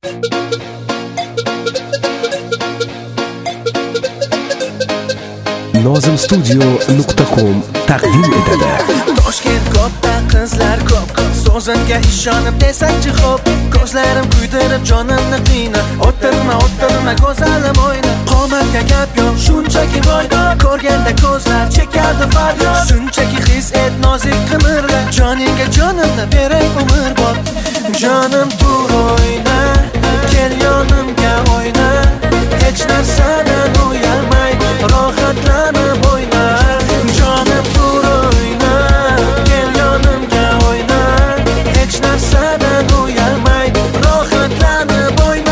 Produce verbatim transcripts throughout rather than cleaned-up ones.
nozim studio nuqta com taqdim etadi. Toshkent katta qizlar ko'p, so'zimga ishonib desakchi xo'p. Ko'zlarim kuydirib jonimni qiynab, o'tirma o'tirma go'zalim o'yna. Qomatga gap yo'q, shunchaki boyda, ko'rganda ko'zlar chekardi faryod. Shunchaki his et nozik qimirla, joningga jonimni beray umrbod. Jonim tur o'yna, kel yonimga o'yna, hech narsadan uyalmay rohatlanib o'yna. Jonim tur o'yna, kel yonimga o'yna, hech narsadan uyalmay rohatlanib o'yna.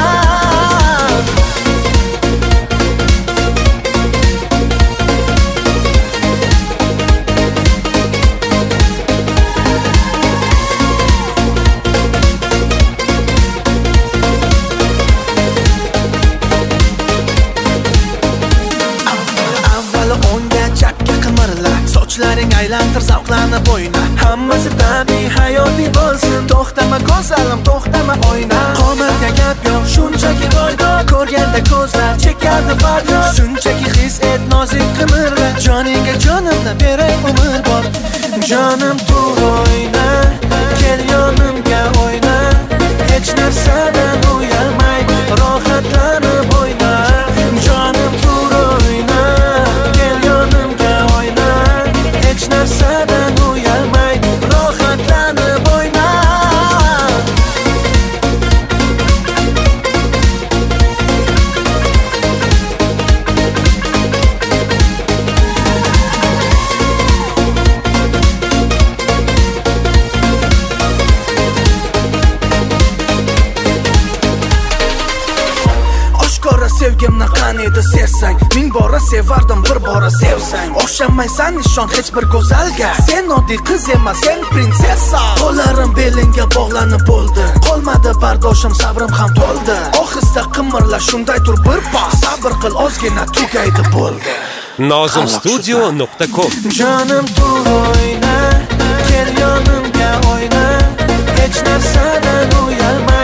Sochlaring aylantir zavqlanib o'yna. Hammasi tabiiy hayotiy bo'lsin. To'xtama go'zalim, to'xtama o'yna. Qomatga gap yo'q, shunchaki boyda, ko'rganda ko'zlar chekardi faryod. Shunchaki his et nozik qimirla, joningga jonimni beray umrbod. Jonim tur o'yna, kel yonimga o'yna, hech narsadan uyalmay rohatlanib o'yna. Jonim tur o'yna, kel yonimga o'yna, hech narsadan uyalmay rohatlanib o'yna. Oshkora sevgimni qaniydi sezsang, ming bora sevardim bir bora sevsang. O'xshamaysan nishon hech bir go'zalga, sen oddiy qiz emas, sen prinsessa. Qo'llarim belingga bog'lanib bo'ldi, qolmadi bardoshim, sabrim ham to'ldi. Ohista qimirla, shunday tur bir pas, sabr qil ozgina tugaydi bo'ldi. nozim studio nuqta com. Jonim tur o'yna, kel yonimga o'yna, hech narsadan uyalma.